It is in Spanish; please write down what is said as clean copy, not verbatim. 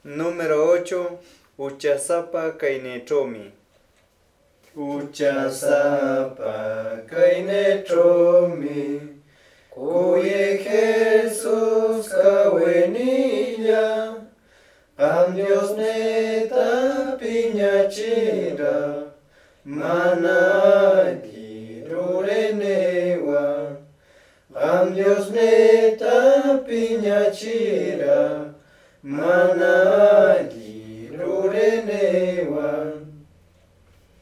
Número 8. Uchasapa kainechomi. Uchasapa kainechomi. Kuye Jesús kawenilla. Am Dios neta piñachira. Mana girurenewa. Am Dios neta piñachira. Mana